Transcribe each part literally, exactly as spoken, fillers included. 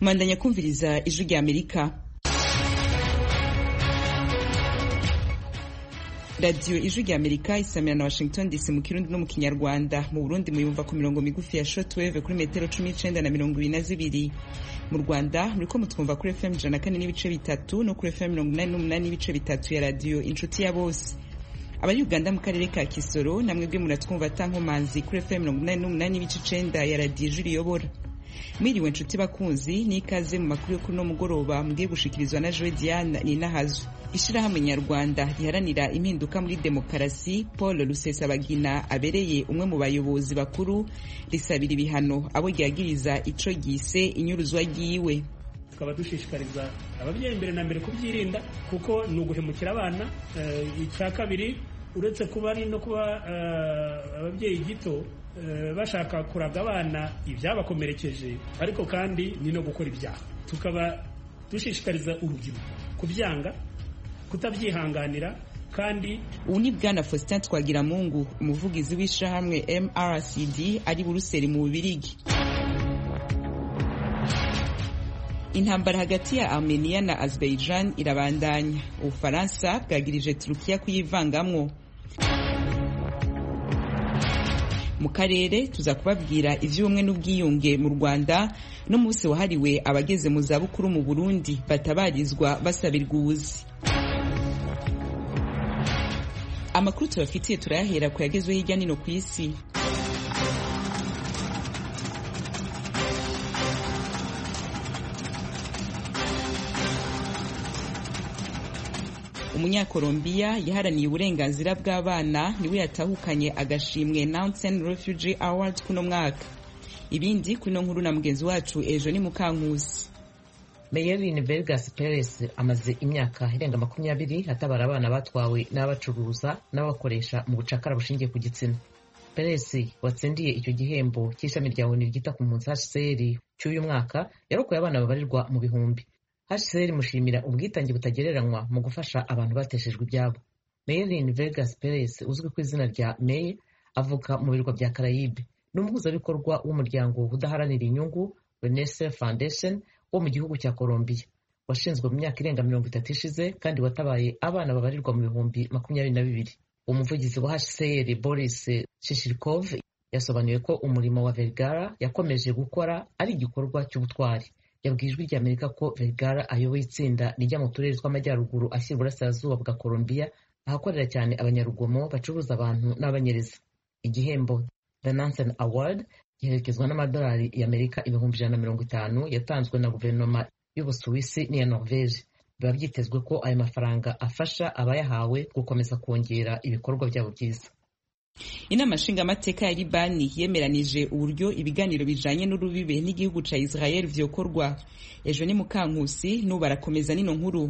Mandanya kumviriza ijwi rya Amerika. Radio ijwi rya Amerika isamira na Washington D C mu Kirundi no mu Kinyarwanda. Mu Burundi muyumva ku mirongo migufi ya shortwave kuri metero cumi n'icenda na mirongo ibiri na zibiri. Mu Rwanda muriko mutwumva kuri F M ijana na kane n'ibice bitatu no kuri F M mirongo inani n'umunani n'ibice bitatu ya radio Inshuti ya Bose. Abari Uganda mu karere ka Kisoro namwe bwe muratwumva tankomanzi kuri F M mirongo inani n'umunani n'ibice icenda ya radio Ijwi Riyobora. Mwiriwe nshuti bakunzi n'ikaze mu makuru yo kuno mugoroba mugiye gushikirizwa na Joe Diane Ninahazo. Ishirahamwe Nyarwanda riharanira impinduka muri demokarasi Paul Rusesabagina abereye umwe mu bayobozi bakuru risabira ibihano abo ryagiriza ico gise inyuruzwa ryiwe. Tukaba dushishikariza ababyeyi mbere na mbere kubyirinda kuko ni uguhemukira abana. Icya kabiri uretse kuba ari no kuba ababyeyi gito bashaka kuraga abana ibyabakomerekeje, ariko kandi ni no gukora ibyaha. Tukaba dushishikariza urubyiruko kubyanga, kutabyihanganira. Kandi ubu ni Bwana Faustin Twagiramungu, umuvugizi w'ishirahamwe M R C D ari Buruseli mu Bubirigi. Intambara hagati ya Armenia na Azerbaijan irabandanya. Ubufaransa bwagirije Turukiya kuyivangamwo. Mu karere tuza kubabwira ivy'ubumwe n'ubwiyunge mu Rwanda no munsi wahariwe abageze mu zabukuru mu Burundi batabarizwa basabirwa ubuzi. Amakuru tubafitiye turayahera ku yagezwe hirya nino ku isi. Umunyakolombiya yaharaniye uburenganzira bw'abana niwe yatahukanye agashimwe Nansen Refugee Award kuno mwaka. Ibindi kuno nkuru na mugenzi wacu ejo ni Mukankusi. Meyeline Vegas Perez amaze imyaka irenga makumyabiri atabara abana batwawe n'abacuruza n'abakoresha mu bucakara bushingiye ku gitsina. Perez watsindiye icyo gihembo cy'ishami rya O N U ryita ku mpunzi H C R cy'uyu mwaka yarokoye abana babarirwa mu bihumbi. H C R mushimira ubwitange butagereranywa mu gufasha abantu bateshejwe ibyabo. Meyeline Vegas Perez uzwi ku izina rya May avuka mu birwa bya Caraïbe. Ni umuhuzabikorwa w'umuryango udaharanira inyungu Renaissance Foundation wo mu gihugu cya Colombia, washinzwe mu myaka irenga mirongo itatu ishize kandi watabaye abana babarirwa mu bihumbi makumyabiri na bibiri. Umuvugizi wa H C R Boris Shishirkov yasobanuye ko umurimo wa Vergara yakomeje gukora ari igikorwa cy'ubutwari. Yabwiye Ijwi rya Amerika ko Vergara ayoboye itsinda rijya mu turere tw'amajyaruguru ashyira uburasirazuba bwa Colombia ahakorera cyane abanyarugomo bacuruza abantu n'abanyereza. Igihembo The Nansen Award giherekezwa n'amadolari y'Amerika ibihumbi ijana na mirongo itanu yatanzwe na guverinoma y'Ubusuwisi n'iya Norvege. Biba byitezwe ko ayo mafaranga afasha abayahawe gukomeza kongera ibikorwa byabo byiza. Inama nshingamateka ya Libani yemeranije uburyo ibiganiro bijanye n'urubibe n'igihugu ca Israel vyokorwa. Ejo ni Mukankusi n'ubu barakomeza nino nkuru.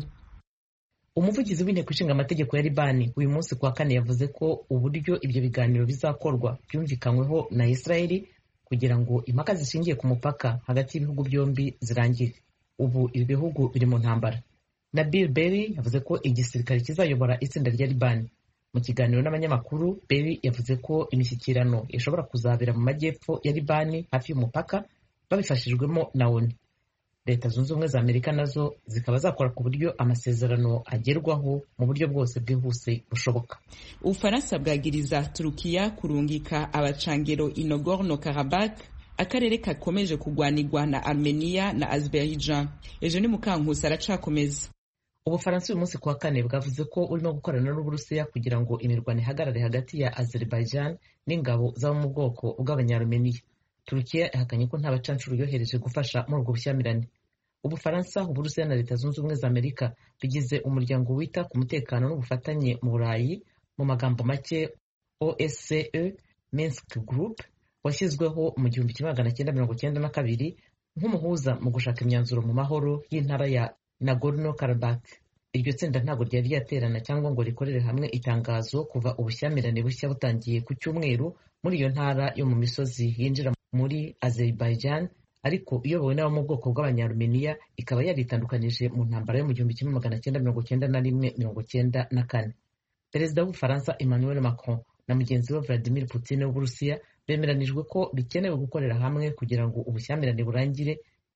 Umuvugizi w'inteko ishinga amategeko ya Libani uyu munsi kwa kane yavuze ko uburyo ibyo biganiro bizakorwa byumvikanyweho na Israel kugira ngo impaka zishingiye ku mupaka hagati y'ibihugu byombi zirangire. Ubu ibi bihugu biri mu ntambara. Nabil Berri yavuze ko igisirikare kizayobora itsinda rya Libani. Mu kiganiro n'abanyamakuru, Berri yavuze ko imishyikirano ishobora kuzabera mu majyepfo ya Libani hafi y'umupaka babifashijwemo na O N U. Leta Zunze Ubumwe za Amerika nazo zikaba zakora ku buryo amasezerano agerwaho mu buryo bwose bwihuse bushoboka. Ubufaransa bwagiriza Turukiya kurungika abacangero i Nagorno-Karabakh, akarere kakomeje kugwanirwa na Armenia na Azerbaijan. Ejo ni Mukankusi aracakomeza. Ubufaransa uyu munsi kwa kane bwavuze ko urimo gukorana n'Uburusiya kugira ngo imirwano ihagarare hagati ya Azerbaijan n'ingabo z'abo mu bwoko bw'Abanyarumeniya. Turukiya ihakanye ko nta bacancuro yohereje gufasha muri ubwo bushyamirane. Ubufaransa, Uburusiya na Leta Zunze Ubumwe za Amerika bigize umuryango wita ku mutekano n'ubufatanye mu Burayi, mu magambo make O S C E Minsk Group, washyizweho mu gihumbi kimwe magana cyenda mirongo cyenda na kabiri nk'umuhuza mu gushaka imyanzuro mu mahoro y'intara ya Nagorno-Karabakh. Iryo tsinda ntabwo ryari ryaterana cyangwa ngo rikorere hamwe itangazo kuva ubushyamirane bushya butangiye ku cyumweru muri iyo ntara yo mu misozi yinjira muri Azerbaijan, ariko iyobowe n'abo mu bwoko bw'Abanyarumeniya ikaba yaritandukanije mu ntambara yo mu gihumbi kimwe magana cyenda mirongo cyenda na rimwe mirongo cyenda na kane. Perezida w'Ubufaransa Emmanuel Macron na mugenzi we Vladimir Putin w'Uburusiya bemeranijwe ko bikenewe gukorera hamwe kugira ngo ubushyamirane burangire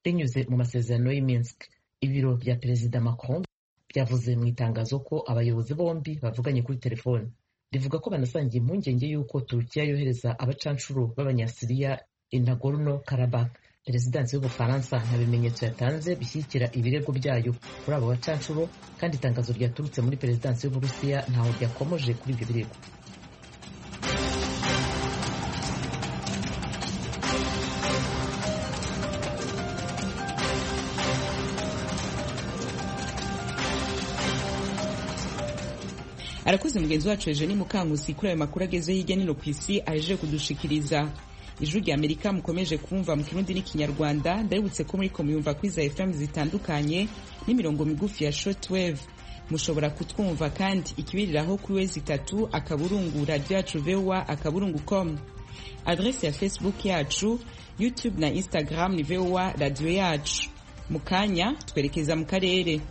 rinyuze mu masezerano y'i Minsk. Ibiro bya Perezida Macron byavuze mu itangazo ko abayobozi bombi bavuganye kuri telefone. Rivuga ko banasangiye impungenge y'uko Turukiya yohereza abacanshuro b'Abanyasiriya i Nagorno-Karabakh. Perezidansi y'Ubufaransa nta bimenyetso yatanze bishyigikira ibirego byayo kuri abo bacanshuro, kandi itangazo ryaturutse muri Perezidansi y'Uburusiya ntaho ryakomoje kuri ibyo birego. Arakoze mugenzi wacu Eugenie Mukankusi kuri ayo makuru ageze hirya no hino ku isi aje kudushikiriza. Ijwi rya Amerika mukomeje kumva mu Kirundi n'Ikinyarwanda. Ndabibutse ko muri ko muyumva kuri za F M zitandukanye n'imirongo migufi ya shortwave. Mushobora kutwumva kandi ikibiriraho kuri wezi itatu akaburungu radio yacu V O A akaburungu com. Adresse ya Facebook yacu, YouTube na Instagram ni V O A radio yacu. Mukanya twerekeza mu karere.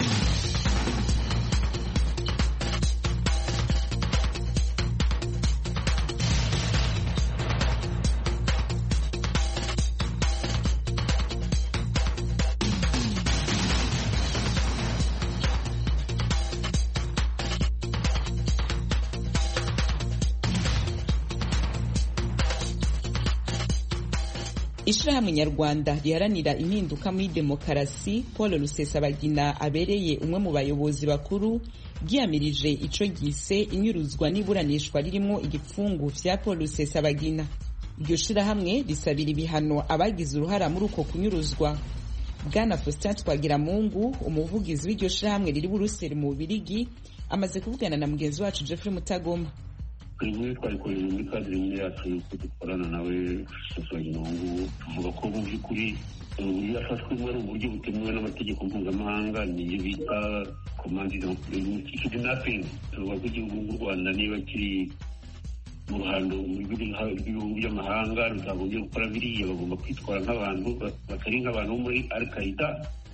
Ishirahamwe Nyarwanda riharanira impinduka muri demokarasi Paul Rusesabagina abereye umwe mu bayobozi bakuru ryiyamirije ico gise inyuruzwa n'iburanishwa ririmo igipfungu vya Paul Rusesabagina. Iryo shirahamwe risabira ibihano abagize uruhara muri uko kunyuruzwa. Bwana Faustin Twagiramungu, umuvugizi w'iryo shirahamwe riri Buruseli mu Bubiligi, amaze kuvugana na mugenzi wacu Jeffrey Mutagoma. Twebwe twabikoreye muri kadire nyine yacu ko dukorana nawe Rusesabagina ubu tuvuga ko mu by'ukuri uburyo yafashwe muri uburyo butemewe n'amategeko mpuzamahanga niyo bita komandi de kidnapping. Tuvuga ko igihugu cy'u Rwanda niba kiri mu ruhando mu bihugu by'amahanga rutagombye gukora biriya, bagomba kwitwara nk'abantu batari nk'abantu bo muri Al-Qaeda.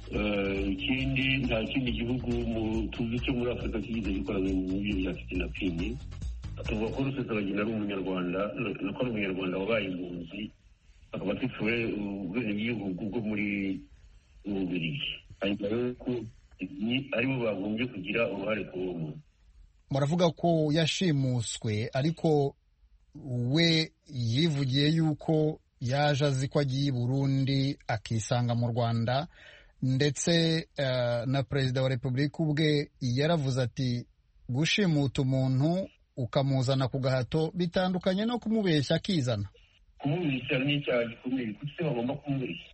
Ikindi nta kindi gihugu tuzi cyo muri Afurika kigize gikora mu buryo bya kidnapping. Tuvuga ko Rusesabagina ari umunyarwanda, nuko ari umunyarwanda wabaye impunzi, akaba afite ubwenegihugu bwo muri Bubiligi. Ariko rero ko aribo bagombye kugira uruhare ku uwo muntu. Muravuga ko yashimuswe, ariko we yivugiye yuko yaje azi ko agiye i Burundi akisanga mu Rwanda, ndetse uh, na Perezida wa Repubulika ubwe yaravuze ati gushimuta umuntu ukamuzana ku gahato bitandukanye no kumubeshya akizana. Kumubeshya ni icyaha gikomeye, kuko se bagomba kumubeshya.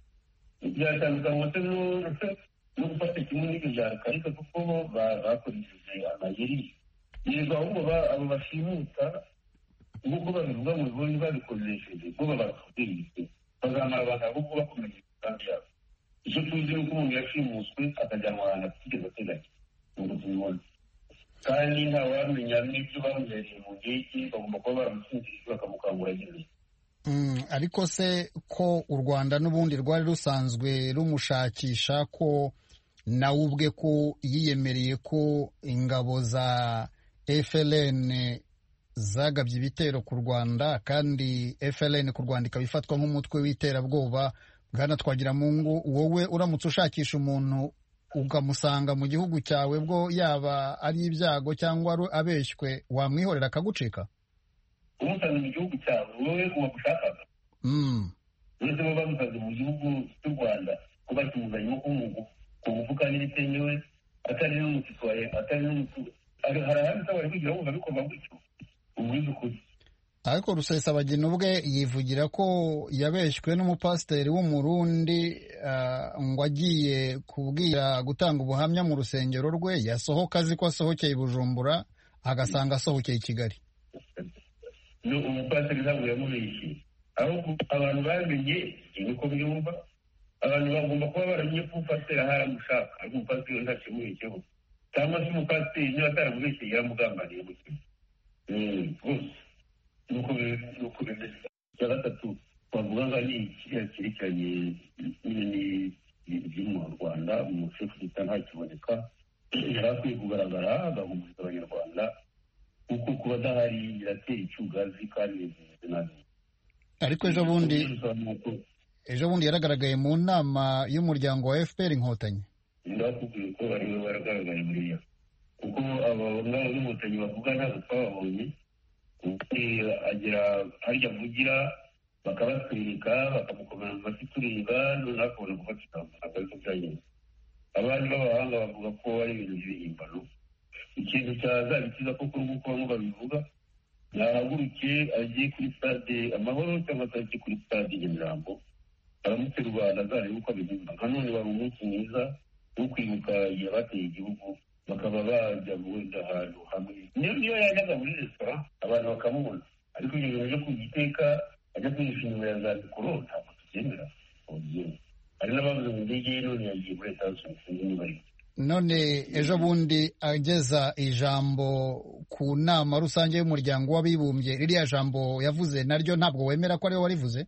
Byatandukanywa no gufata kimwe n'ibyo byakarika, kuko bo bakoresheje amayeri. Yego ahubwo abo bashimuta nk'uko babivuga mu bibundi babikoresheje bo babakubwiye bazamara abantu ahubwo bakomeje imigambi yabo. Icyo tuzi ni uko umuntu yashimuswe akajyanwa ahantu atigeze ateganya ngo tubibone, kandi ntawamenya n'ibyo bamuhereye mu ndege, bagomba kuba baramusinzirije bakamukangura nyine. Ariko se ko u Rwanda n'ubundi rwari rusanzwe rumushakisha, ko nawe ubwe ko yiyemereye ko ingabo za F L N zagabye ibitero ku Rwanda, kandi F L N ku Rwanda ikaba ifatwa nk'umutwe w'iterabwoba. Bwana Twagiramungu, wowe uramutse ushakisha umuntu ukamusanga mu gihugu cyawe, bwo yaba ari ibyago cyangwa abeshywe, wamwihorera akagucika? Umusanze mu gihugu cyawe wowe uwagushakaga uretse bo bamusanze mu gihugu cy'u Rwanda ko bakimuzanyemo k'umugu ku mufuka n'ibitemewe, atari n'umusitwaye, atari n'umutu hari ahandi se bari kugira ngo babikorwa gutyo ubwiza ukuri. Ariko Rusesabagina ubwe yivugira ko yabeshywe n'umupasiteri w'umurundi uh, ngo agiye kubwira gutanga ubuhamya mu rusengero rwe, yasohoka azi ko asohokeye i Bujumbura agasanga asohokeye i Kigali. No, umupasiteri ntabwo yamubeshye, ahubwo abantu bamenye niko byumva. Abantu bagomba kuba baramenye ko umupasiteri ahari amushaka, ariko umupasiteri ntakimubeshyeho, cyangwa se umupasiteri niba ataramubeshye yaramugambaniye mu kintu rwose. Nuko nuko bimeze. Icya gatatu twavuga ngo ni kiriya cyerekeranye n'ibiri mu Rwanda, umushefu d'Etat ntakiboneka, yari akwiye kugaragara agahumuriza Abanyarwanda, kuko kuba adahari biratera icyugazi kandi bimeze nabi. Ariko ejo bundi ejo bundi yaragaragaye mu nama y'umuryango wa F P R Inkotanyi. ndakubwiye ko ariwe baragaragaye buriya kuko abo ngabo b'inkotanyi bavuga ntabwo twababonye agera harya avugira bakabatwereka bakamukomera mu matwi tureba noneho akabona gufatika akariko byagenda. Abandi b'abahanga bavuga ko ari ibintu by'ibihimbano. Ikintu cyazabikiza koko nk'uko bamwe babivuga yahaguruke agiye kuri stade Amahoro cyangwa se agiye kuri stade Nyamirambo aramutse u Rwanda azareba uko abihimba. Nka none wari umunsi mwiza wo kwibuka igihe bateye igihugu bakaba bajya wenda ahantu hamwe. Niyo niyo yajyaga muri resitora abantu bakamubona, ariko ibyo bintu byo kugiteka ajya kwihisha inyuma ya za mikoro ntabwo tubyemera. Hari n'abavuze mu ndege none yagiye muri Leta Zunze Ubumwe za none ejo bundi ageza ijambo ku nama rusange y'umuryango w'abibumbye, ririya jambo yavuze naryo ntabwo wemera ko ariwe warivuze?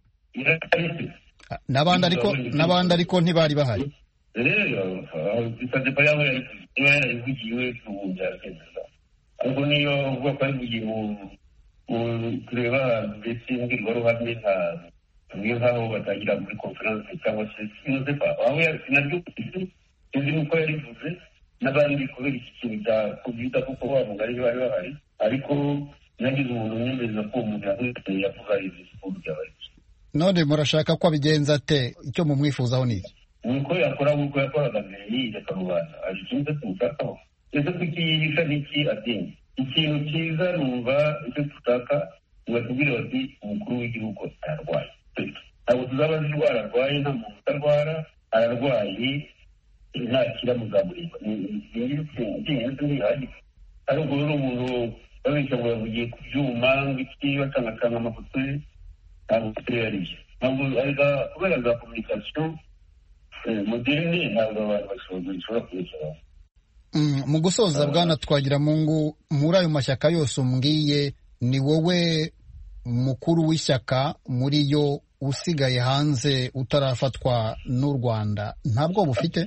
N'abandi ariko n'abandi ariko ntibari bahari. rero bisabye ko yawe yarivugiwe n'ubundi yakwemeza, ariko niyo uvuga ko yarivugiye mu kureba mbese imbwirwaruhame nka tumwe nk'aho batangira muri konferanse cyangwa se sinoze pa aho sinabyo sinzi nuko yarivuze n'abandi kubera iki kintu cya kovida kuko bavuga ari bari bahari, ariko nagize umuntu unyemeza ko umuntu yavuga ibi siporo byabaye. None murashaka ko abigenza ate? Icyo mumwifuzaho ni iki? Nuko yakora nk'uko yakoraga mbere yireka rubanda, hari ikintu tumushakaho. Ese kukiyihisha n'iki adini? Ikintu cyiza numva icyo dushaka batubwire bati umukuru w'igihugu ararwaye. Ntabwo tuzaba azi indwara arwaye, nta muntu utarwara, ararwaye ntakira muzamurimba. Ikintu ntihagire. Ariko rero umuntu babeshya ngo yavugiye ku byuma ng'iki bacangacanga amafoto ye ntabwo tuyariye. Ntabwo arega kubera za komunikasiyo moderne ntabwo abantu bashobora kubikora. Mu gusoza Bwana Twagiramungu, muri ayo mashyaka yose umbwiye ni wowe mukuru w'ishyaka muri yo usigaye hanze utarafatwa n'u Rwanda, nta bwoba ufite?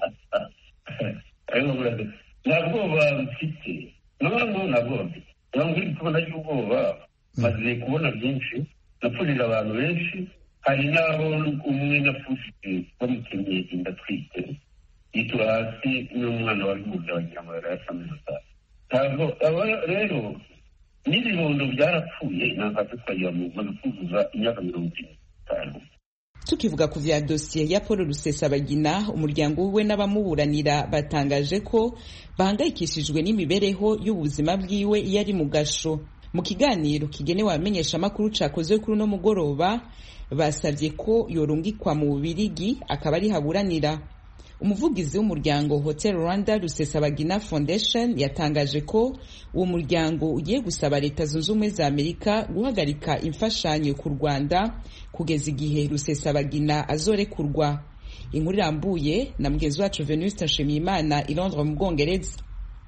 nta bwoba mfite, noneho nta bwoba mfite. Ntabwo uri kubona y'ubwoba, maze kubona byinshi, napfurije abantu benshi, hari n'abo umwe napfushije bamukenyeye inda atwite yitura hasi n'umwana wari mu nda wagira ngo yarayasamiza. Ntabwo rero n'ibibondo byarapfuye ntabwo twagira mu maze kuzuza imyaka mirongo itanu. Tukivuga ku vya dosiye ya Paul Rusesabagina, umuryango we n'abamuburanira batangaje ko bahangayikishijwe n'imibereho y'ubuzima bwiwe iyo ari mu gasho. Mu kiganiro kigenewe abamenyesha amakuru cakozwe kuri uno mugoroba, basabye ko yorungikwa mu Bubirigi akaba ari haburanira. Umuvugizi w'umuryango Hotel Rwanda Rusesabagina Foundation yatangaje ko uwo muryango ugiye gusaba Leta Zunze Ubumwe za Amerika guhagarika imfashanyo ku Rwanda kugeza igihe Rusesabagina azorekurwa. Inkuru irambuye na mugenzi wacu Venuste Nshimiyimana i Londres mu Bwongereza.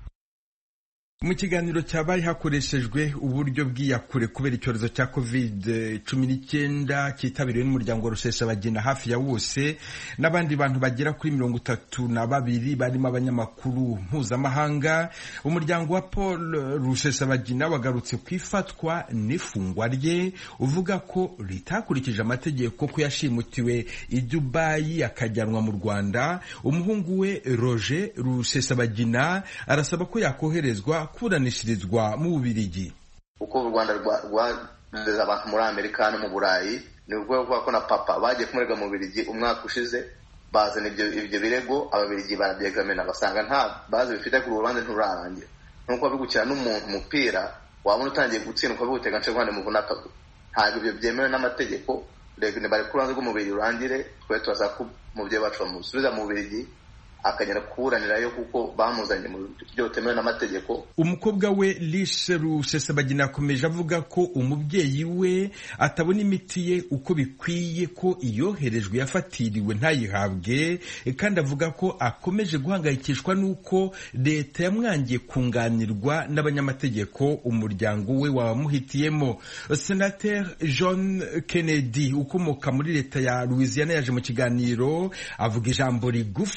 Mu kiganiro cyabaye hakoreshejwe uburyo bw'iyakure kubera icyorezo cya covid cumi n'icyenda cyitabiriwe n'umuryango wa Rusesabagina hafi ya wose n'abandi bantu bagera kuri mirongo itatu na babiri barimo abanyamakuru mpuzamahanga, umuryango wa Paul Rusesabagina wagarutse ku ifatwa n'ifungwa rye uvuga ko ritakurikije amategeko ko yashimutiwe i Dubai akajyanwa mu Rwanda. Umuhungu we Roger Rusesabagina arasaba ko yakoherezwa kuburanishirizwa mu Bubiligi. Uko u Rwanda rwageza abantu muri Amerika no mu Burayi, ni urwego rwako na papa bagiye kumurega mu Bubiligi umwaka ushize, bazana ibyo ibyo birego Ababiligi barabyegamena basanga nta bazi bifite ku rubanza nturarangira. Nuko bigukira n'umuntu umupira wabona utangiye gutsindwa bigutega nce Rwanda muvuna akagu. Ntabwo ibyo byemewe n'amategeko, rego ne bari kuranza rwo mu Bubiligi urangire, twe tubaza ko mu byo bacu bamusubiza mu Bubiligi akagera kuburanirayo kuko bamuzanye mu byo temewe n'amategeko. Umukobwa we Lishe Rusesabagina akomeje avuga ko umubyeyi we atabona imiti ye uko bikwiye, ko iyoherejwe yafatiriwe ntayihabwe, kandi avuga ko akomeje guhangayikishwa n'uko leta yamwangiye kunganirwa n'abanyamategeko umuryango we wamuhitiyemo. Senateur John Kennedy ukomoka muri leta ya Louisiana yaje mu kiganiro avuga ijambo rigufi ari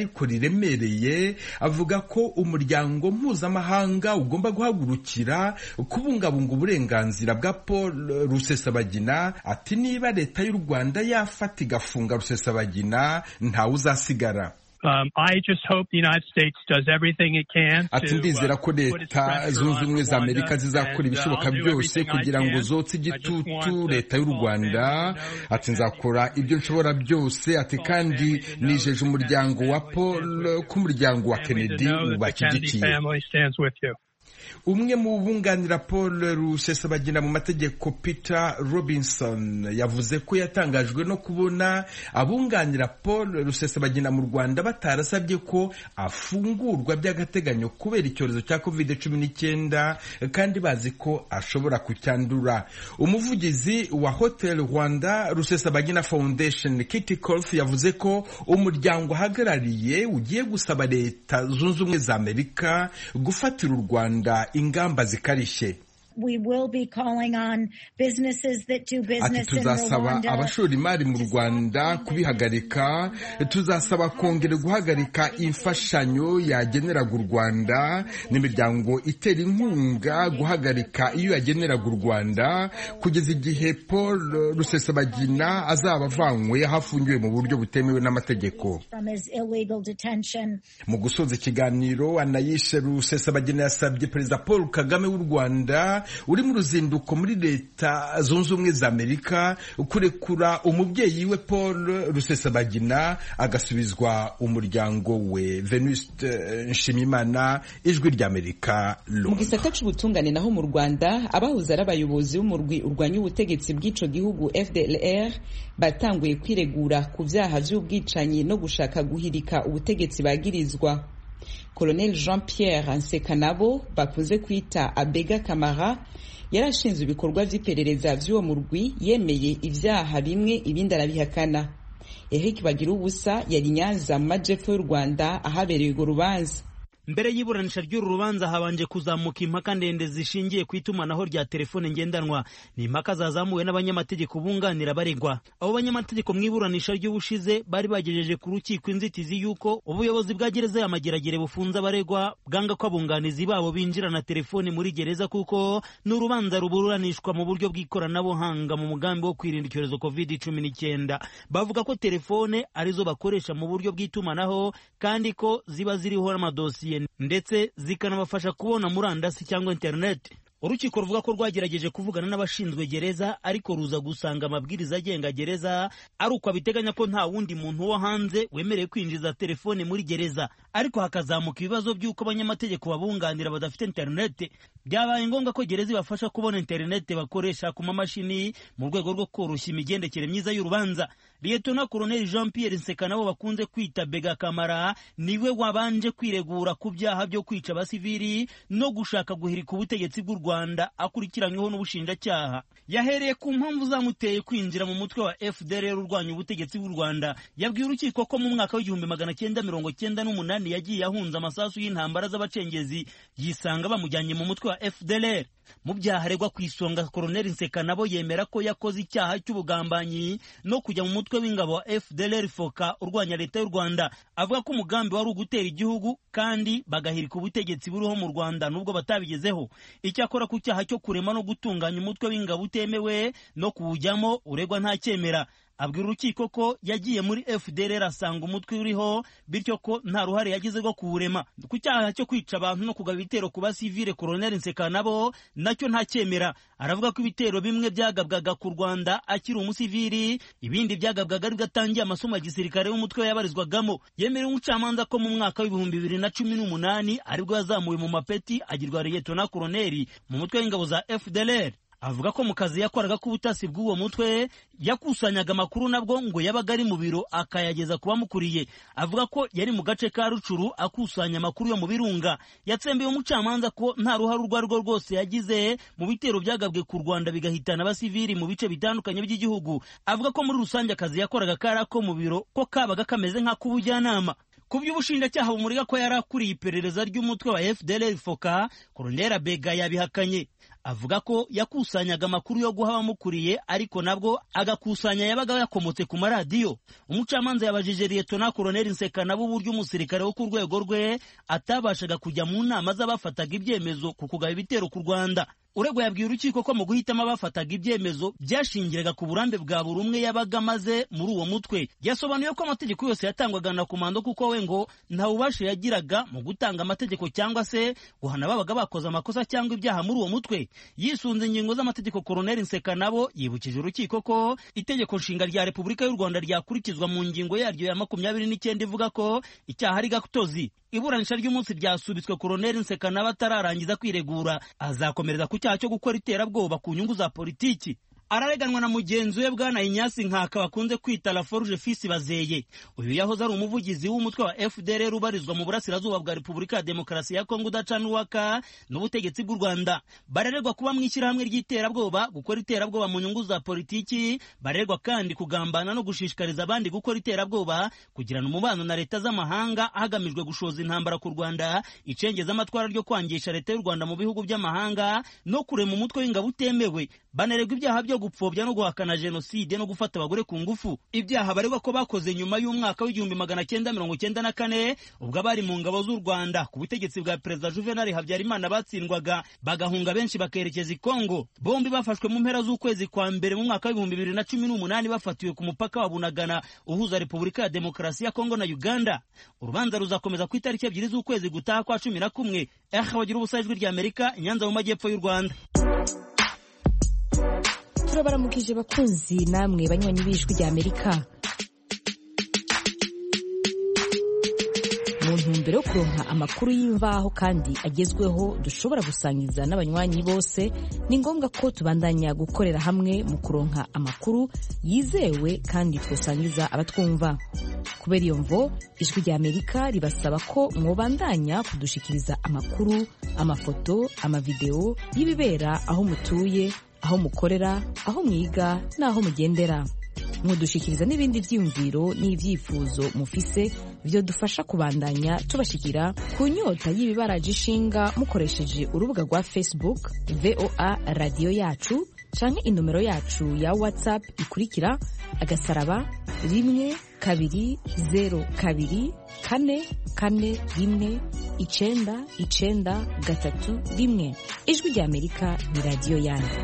ariko riremereye, avuga ko umuryango mpuzamahanga ugomba guhagurukira kubungabunga uburenganzira bwa Paul Rusesabagina. Ati niba leta y'u Rwanda yafata igafunga Rusesabagina ntawe uzasigara. Um, I just hope the United States does everything it can. Ati ndizera ko leta zunze ubumwe za Amerika zizakora ibishoboka byose kugira ngo zotse igitutu leta y'u Rwanda. Ati nzakora ibyo nshobora byose. Ati kandi nijeje umuryango wa Paul ko umuryango wa Kennedy ubashyigikiye. Umwe mu bunganira Paul Rusesabagina mu mategeko, Peter Robinson, yavuze ko yatangajwe no kubona abunganira Paul Rusesabagina mu Rwanda batarasabye ko afungurwa by'agateganyo kubera icyorezo cya covid cumi n'icyenda kandi bazi ko ashobora kucyandura. Umuvugizi wa Hotel Rwanda Rusesabagina Foundation, Kitty Kolf, yavuze ko umuryango ahagarariye ugiye gusaba leta zunze ubumwe za Amerika gufatira u Rwanda ingamba zikarishye. We will be calling on businesses that do business in Rwanda. Tuzasaba abashora imari mu Rwanda kubihagarika. Tuzasaba kongera guhagarika imfashanyo yageneraga u Rwanda n'imiryango itera inkunga guhagarika iyo yageneraga u Rwanda kugeza igihe Paul Rusesabagina azaba avanywe hafungiwe mu buryo butemewe n'amategeko. Mu gusoza ikiganiro, Anayishe Rusesabagina yasabye Perezida Paul Kagame w'u Rwanda uri mu ruzinduko muri leta zunze ubumwe za Amerika kurekura umubyeyi we Paul Rusesabagina agasubizwa umuryango we. Venuste Nshimiyimana, Ijwi ry'Amerika, Londres. Mu gisata c'ubutungane naho mu Rwanda, abahuza ari abayobozi b'umurwi urwanya ubutegetsi bw'ico gihugu F D L R batanguye kwiregura ku vyaha vy'ubwicanyi no gushaka guhirika ubutegetsi bagirizwa. Colonel Jean-Pierre Nsekanabo bakunze kwita Abega Kamara yarashinzwe ibikorwa vy'iperereza vy'uwo murwi, yemeye ivyaha bimwe ibindi arabihakana. Eric Bagirubusa yari Nyanza mu majepfo y'u Rwanda ahabereye urwo rubanza. Mbere y'iburanisha ry'uru rubanza habanje kuzamuka impaka ndende zishingiye ku itumanaho rya telefone ngendanwa. Ni impaka zazamuwe n'abanyamategeko bunganira baregwa. Abo banyamategeko mu iburanisha ry'ubushize bari bagejeje ku rukiko inzitizi yuko ubuyobozi bwa gereza ya Mageragere bufunza baregwa bwanga ko abunganizi babo binjira na telefone muri gereza kuko n'urubanza ruburanishwa mu buryo bw'ikoranabuhanga mu mugambi wo kwirinda icyorezo covid cumi n'icyenda. Bavuga ko telefone arizo bakoresha mu buryo bw'itumanaho kandi ko ziba ziriho n'amadosiye ndetse zikanabafasha kubona murandasi cyangwa internet. Urukiko ruvuga ko rwagerageje kuvugana n'abashinzwe gereza ariko ruza gusanga amabwiriza agenga gereza ari uko abiteganya ko nta wundi muntu wo hanze wemerewe kwinjiza telefone muri gereza, ariko hakazamuka ibibazo by'uko abanyamategeko babunganira badafite internet. Byabaye ngombwa ko gereza ibafasha kubona internet bakoresha ku mamashini mu rwego rwo koroshya imigendekere myiza y'urubanza. Lieutenant Colonel Jean-Pierre Nsekanabo bakunze kwita Bega Kamara niwe wabanje kwiregura ku byaha byo kwica abasivili no gushaka guhirika ubutegetsi bw'u Rwanda akurikiranyweho n'ubushinjacyaha. Yahereye ku mpamvu zamuteye kwinjira mu mutwe wa F D L R urwanya ubutegetsi bw'u Rwanda. Yabwiye urukiko ko mu mwaka w'igihumbi magana cyenda mirongo cyenda n'umunani yagiye ahunza amasasu y'intambara z'abacengezi yisanga bamujyanye mu mutwe wa F D L R. Mu byaha aregwa ku isonga, Colonel Nsekanabo yemera ko yakoze icyaha cy'ubugambanyi no kujya mu mutwe w'ingabo wa F D L R foka urwanya leta y'u Rwanda. Avuga ko umugambi wari ugutera igihugu kandi bagahirika ubutegetsi buriho mu Rwanda nubwo batabigezeho. Icyakora ku cyaha cyo kurema no gutunganya umutwe w'ingabo utemewe no kuwujyamo uregwa nta cyemera. Abwira urukiko ko yagiye muri F D L R asanga umutwe uriho bityo ko nta ruhare yagize rwo kuwurema. Ku cyaha cyo kwica abantu no kugaba ibitero ku basivile, Colonel Nsekanabo nacyo nta cyemera. Aravuga ko ibitero bimwe byagabwaga ku Rwanda akiri umusivili, ibindi byagabwaga ari gatangiye amasomo ya gisirikare y'umutwe yabarizwagamo. Yemerera umucamanza ko mu mwaka w'ibihumbi bibiri na cumi n'umunani aribwo yazamuwe mu mapeti agirwa Lieutenant Colonel mu mutwe w'ingabo za F D L R. Avuga ko mu kazi yakoraga k'ubutasi bw'uwo mutwe yakusanyaga amakuru nabwo ngo yabaga ari mu biro akayageza ku bamukuriye. Avuga ko yari mu gace ka Rucuru akusanya amakuru yo mu Birunga. Yatsembeye umucamanza ko nta ruhare urwo arirwo rwose yagize mu bitero byagabwe ku Rwanda bigahitana abasivili mu bice bitandukanye by'igihugu. Avuga ko muri rusange akazi yakoraga kari ako mu biro ko kabaga kameze nk'ak'ubujyanama. Ku by'ubushinjacyaha bumurega ko yari akuriye iperereza ry'umutwe wa F D L R foka, Colonel Abega yabihakanye. avuga ko yakusanyaga amakuru yo guha abamukuriye ariko nabwo agakusanya yabaga yakomotse ku maradiyo. Umucamanza yabajije Liyetona Koloneli Nsekanabo uburyo umusirikare wo ku rwego rwe atabashaga kujya mu nama z'abafataga ibyemezo ku kugaba ibitero ku Rwanda. Uregwa yabwiye urukiko ko mu guhitamo abafataga ibyemezo byashingiraga ku burambe bwa buri umwe yabaga amaze muri uwo mutwe. Yasobanuye ko amategeko yose yatangwaga na komando kuko we ngo nta bubasha yagiraga mu gutanga amategeko cyangwa se guhana babaga bakoze amakosa cyangwa ibyaha muri uwo mutwe. Yisunze ingingo z'amategeko, Koloneli Nsekanabo yibukije urukiko ko itegeko nshinga rya Repubulika y'u Rwanda ryakurikizwa mu ngingo yaryo ya makumyabiri n'icyenda ivuga ko icyaha ari gatozi. Iburanisha ry'umunsi ryasubitswe Koloneli Nsekanabo atararangiza kwiregura, azakomereza ku cyaha cyo gukora iterabwoba ku nyungu za politiki. Arareganwa na mugenzi we Bwana Inyasi Nkaka bakunze kwita La Forge Fils Bazeye. Uyu yahoze ari umuvugizi w'umutwe wa F D L R ubarizwa mu burasirazuba bwa Repubulika ya Demokarasi ya Kongo udacanwaka n'ubutegetsi bw'u Rwanda. Barererwa kuba mu ishyirahamwe ry'iterabwoba, gukora iterabwoba mu nyungu za politiki. Barererwa kandi kugambana no gushishikariza abandi gukora iterabwoba, kugirana umubano na leta z'amahanga hagamijwe gushoza intambara ku Rwanda, icengeza amatwara ryo kwangisha leta y'u Rwanda mu bihugu by'amahanga no kurema umutwe w'ingabo utemewe. Banererwa ibyaha byo gupfobya no guhakana jenoside no gufata abagore ku ngufu, ibyaha baregwa ko bakoze nyuma y'umwaka w'igihumbi magana cyenda mirongo cyenda na kane ubwo abari mu ngabo z'u Rwanda ku butegetsi bwa Perezida Juvenal Habyarimana batsindwaga bagahunga benshi bakerekeza i Kongo. Bombi bafashwe mu mpera z'ukwezi kwa mbere mu mwaka w'ibihumbi bibiri na cumi n'umunani bafatiwe ku mupaka wa Bunagana uhuza Repubulika ya Demokarasi ya Kongo na Uganda. Urubanza ruzakomeza ku itariki ebyiri z'ukwezi gutaha kwa cumi na kumwe. Aha bagira ubusa ijwi rya Amerika, Nyanza mu majyepfo y'u Rwanda. Turabaramukije bakunzi namwe banywanyi b'ijwi rya Amerika. Mu ntumbero yo kuronka amakuru y'imvaho kandi agezweho dushobora gusangiza n'abanywanyi bose, ni ngombwa ko tubandanya gukorera hamwe mu kuronka amakuru yizewe kandi twosangiza abatwumva. Kubera iyo mvo, ijwi rya Amerika ribasaba ko mwobandanya kudushikiriza amakuru, amafoto, amavideo y'ibibera aho mutuye, aho mukorera, aho mwiga n'aho mugendera. Mudushikiriza n'ibindi vyiyumviro n'ivyifuzo mufise byo dufasha kubandanya tubashikira ku nyota y'ibibaraje ishinga mukoresheje urubuga rwa Facebook V O A Radio Yacu canke inomero yacu ya WhatsApp ikurikira agasaraba rimwe kabiri zero kabiri kane kane rimwe icenda icenda gatatu rimwe. Ijwi rya Amerika ni radio yanyu.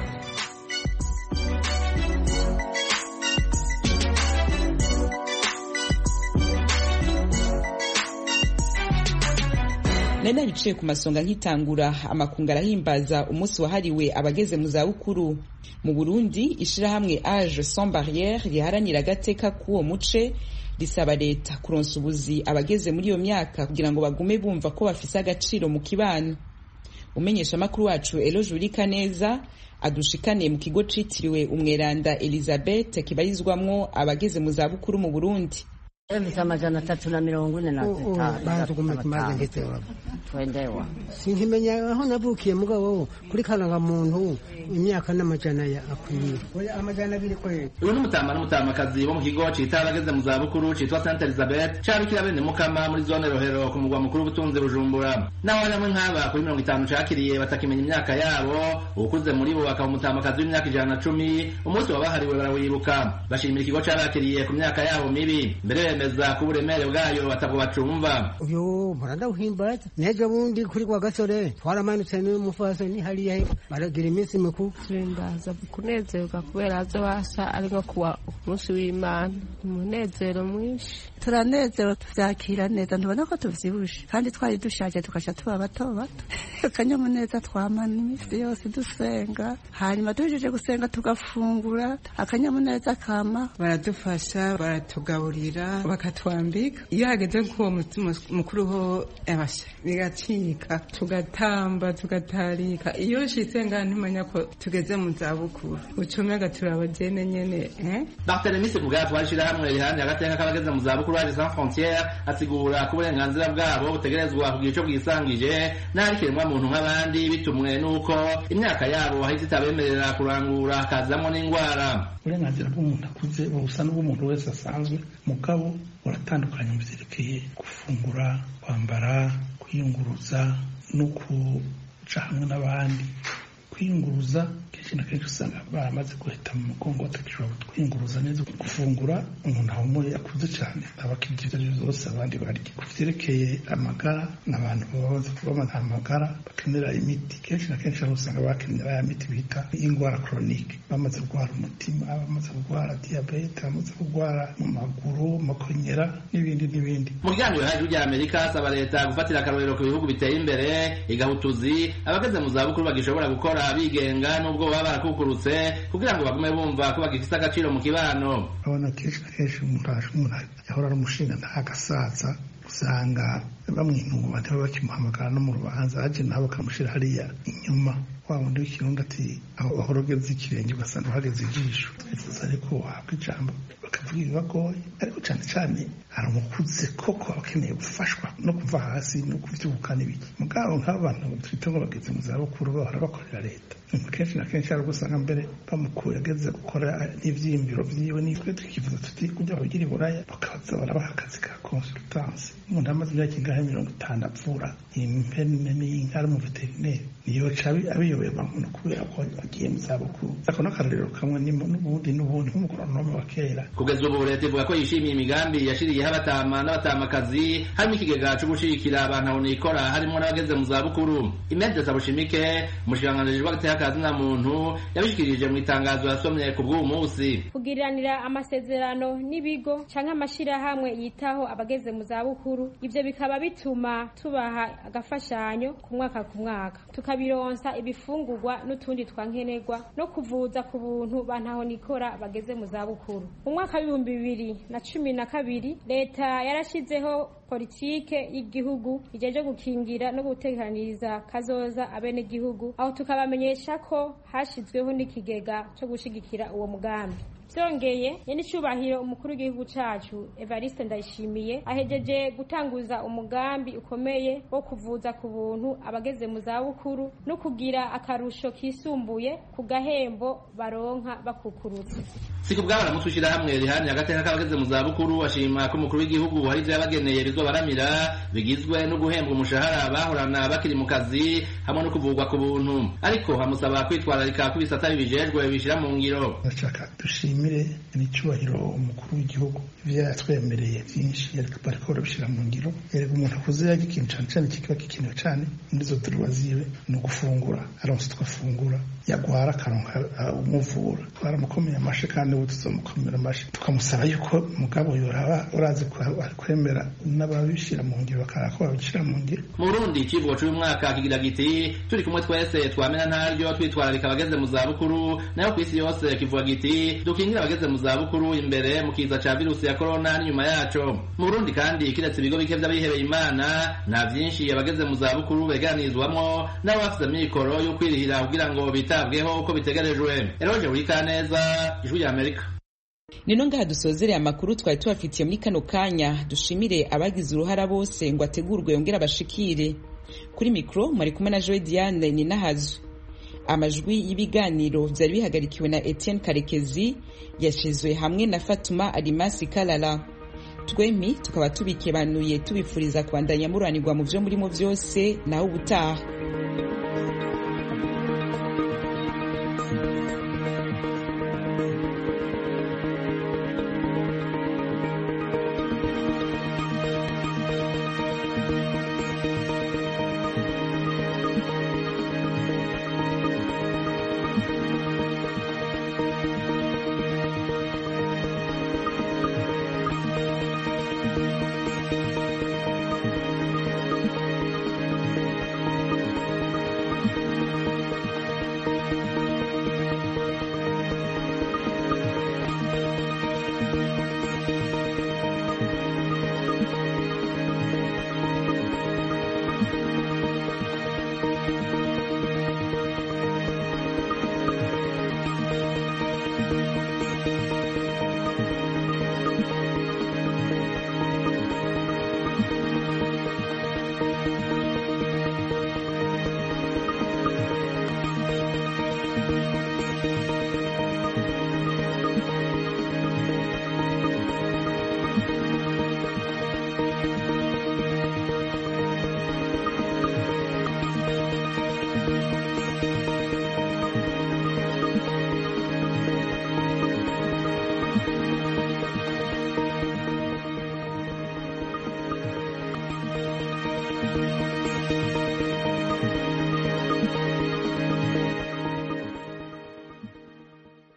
Nenda biciye ku masonga nkitangura amakunga arahimbaza umunsi wahariwe abageze mu zabukuru. Mu Burundi ishirahamwe Age Sans Barrière riharanira agateka k'uwo muce risaba leta kuronsa ubuzi abageze muri iyo myaka kugira ngo bagume bumva ko bafise agaciro mu kibano. Umenyesha makuru wacu Eloge Urikaneza adushikane mu kigo citiriwe Umweranda Elizabeth kibarizwamwo abageze mu zabukuru mu Burundi. Evisa majana tatu na mirongo ine na zitanu. Bantu kumaze ngitewa. Twendewa. Sinkimenya aho navukiye mugabo kuri kananga muntu imyaka n'amajana ya akwiye. Oya amajana abiri kwe. Uyu n'umutama n'umutamakazi bo mu kigo cita abageze mu zabukuru citwa Sainte Elizabeth carukira bene Mukama muri zone Rohero ku mugwa mukuru w'ubutunzi Bujumbura. Naho bamwe nk'aba kuri mirongo itanu cakiriye batakimenya imyaka yabo, ukuze muri bo akaba umutamakazi w'imyaka ijana na cumi, umunsi wabahariwe barawibuka. Bashimira ikigo carakiriye ku myaka yabo mibi. Mbere bemeza ko uburemere bwayo batako bacumva. Uyo muranda uhimbaza nejo bundi kuri kwa gasore twaramanutse n'umufase ni hariya baragira iminsi mikuru. Twimbaza kunezerwa kubera azo basa ari nko kuwa umunsi w'Imana. Umunezero mwinshi turanezero tuvyakira neza ntubona ko tuvyibushe kandi twari dushaje tukasha tuba bato bato. Akanyamuneza twamana iminsi yose dusenga, hanyuma tujeje gusenga tugafungura, akanyamuneza kama baradufasha baratugaburira bakatwambika. Iyo hageze ko umutima mukuru ho abasha bigacika tugatamba tugatarika. Iyo shisenga ntimanya ko tugeze mu zabukuru ucomega turabagene nyene eh Barthélemy Sevuga twashira hamwe rihandi agateka kabageze mu zabukuru Age Sans Frontières asigura ku burenganzira bwabo butegerezwa kugira ico bwisangije n'arikiremwa muntu nk'abandi bitumwe nuko imyaka yabo hahise itabemerera kurangura kazamwo n'ingwara. Uburenganzira bw'umuntu akuze busa n'ubw'umuntu wese asanzwe mugabo buratandukanye mu vyerekeye gufungura, kwambara, kwiyunguruza no kuja hamwe n'abandi kwiyunguruza kenshi na kenshi usanga baramaze guhita mu mugongo batakishobora kwiyunguruza neza. Gufungura umuntu ahumuye akuze cyane aba akirya ibyo byose abandi barya. Ku vyerekeye amagara n'abantu baba bamaze amagara bakenera imiti, kenshi na kenshi aho usanga bakenera ya miti bita ingwara chronique, bamaze kurwara umutima, bamaze kurwara diabete, bamaze kurwara mu maguru, mu konyera n'ibindi n'ibindi. Mu biganiro hejuru rya Amerika asaba leta gufatira akarorero ku bihugu biteye imbere igahutuzi abageze mu zabukuru bagishobora gukora bigenga nubwo baba barakukurutse kugira ngo bagume bumva ko bagifite agaciro mu kibano. Abana kenshi na kenshi umuntu yahora ari umushinga ntagasaza usanga bamwintunga bataba bakimuhamagara no mu rubanza aje nabo bakamushira hariya inyuma wa wundi w'ikirundi ati aho bahorogeza ikirenge ugasanga uhageze ijisho. Twifuza ariko wahabwa ijambo bakavuga ibibagoye, ariko cyane cyane hari umukuze koko akeneye gufashwa no kuva hasi no kuvyuka n'ibiki. Mugabo nk'abantu twita ngo bageze mu zabukuru bahora bakorera leta, kenshi na kenshi hari gusanga mbere bamukuye ageze gukora n'ivyimbiro vyiwe. Nitwe tukifuza tuti kujya bagira iburaya bakaza barabaha akazi ka consultance. Umuntu amaze imyaka ingahe mirongo itanu apfura impene n'inka ari mu veterineri niyo cabi abiyoberwa umuntu kubera ko agiye mu zabukuru. Ako n'akarorero kamwe n'ubundi n'ubundi nk'umugoronome wa kera. Kugeza ubu leta ivuga ko yishimiye imigambi yashiriyeho abatama n'abatamakazi harimo ikigega cyo gushigikira abantu aho nikora harimo n'abageze mu zabukuru. Imede Sabushimike umushikiranganji w'agateka kazina muntu yabishikirije mu itangazo yasomye ku bw'uwo munsi. Kugiranira amasezerano n'ibigo canke amashirahamwe yitaho abageze mu zabukuru, ivyo bikaba bituma tubaha agafashanyo ku mwaka ku mwaka, tukabironsa ibifungurwa n'utundi twankenerwa no kuvuza ku buntu bantaho nikora bageze mu zabukuru. Mu mwaka w'ibihumbi bibiri na cumi na kabiri leta yarashizeho politike y'igihugu ijeje gukingira no gutekaniriza kazoza abene gihugu, aho tukabamenyesha ko hashizweho n'ikigega cyo gushigikira uwo mugambi. Byongeye nyenicubahiro umukuru w'igihugu cacu Evariste Ndayishimiye ahejeje gutanguza umugambi ukomeye wo kuvuza ku buntu abageze mu zabukuru no kugira akarusho kisumbuye ku gahembo baronka bakukurutse. Siku bwaba ramutushira hamwe rihani agateka k'abageze mu zabukuru ashima ko umukuru w'igihugu hari ivyo yabageneye bizobaramira bigizwe no guhembwa umushahara bahorana bakiri mu kazi hamwe no kuvugwa ku buntu, ariko hamusaba kwitwararika ku bisata bijejwe bishira mu ngiro. Ndashaka dushimire n'icubahiro umukuru w'igihugu ivyo yatwemereye vyinshi ariko bariko barabishira mu ngiro. Erega umuntu akuze yagira ikintu cane cane kikiba gikenewe cane muri zo turuwa ziwe no gufungura, aronse twafungura, yagwara akaronka umuvura, twaramukomeye amashe kandi ubu tuzomukomera amashe tukamusaba yuko mugabo yoraba urazi kwemera n'ababishira mu ngiro bakarako babishira mu ngiro. Mu Burundi ikivugo c'uyu mwaka kigira giti turi kumwe twese twamena ntaryo twitwararika abageze mu zabukuru, nayo kw'isi yose kivuga giti dukingira abageze mu zabukuru imbere mu kiza ca virusi ya corona n'inyuma yaco. Mu Burundi kandi kiretse ibigo bike vy'abihebeye Imana nta vyinshi abageze mu zabukuru beganirizwamwo n'abafite mikoro yo kwirihira kugira ngo bitabweho uko bitegerejwe. Eroje Urikaneza, Ijwi rya Amerika. Nino ngaha dusozereye amakuru twari tubafitiye muri kano kanya. Dushimire abagize uruhara bose ngo ategurwe yongera bashikire. Kuri mikro mwari kumwe na Joy Diane Ninahazu. Amajwi y'ibiganiro byari bihagarikiwe na Etienne Karekezi, yashizwe hamwe na Fatuma Alimasi Kalala. Twemi tukaba tubikebanuye tubifuriza kwandanya muranirwa mu byo murimo byose naho ubutaha.